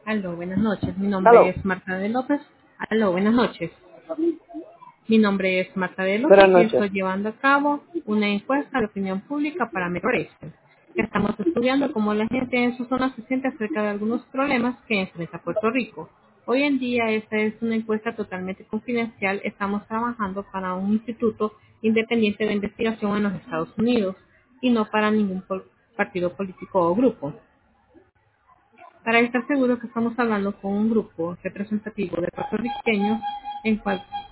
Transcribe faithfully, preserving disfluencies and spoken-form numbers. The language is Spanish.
Aló, buenas noches. Mi nombre Aló. es Marta de López. Aló, buenas noches. Mi nombre es Marta de Buenas López y noches. estoy llevando a cabo una encuesta de opinión pública para Metrorex. Estamos estudiando cómo la gente en su zona se siente acerca de algunos problemas que enfrenta Puerto Rico. Hoy en día esta es una encuesta totalmente confidencial. Estamos trabajando para un instituto independiente de investigación en los Estados Unidos y no para ningún pol- partido político o grupo. Para estar seguro que estamos hablando con un grupo representativo de puertorriqueños en cual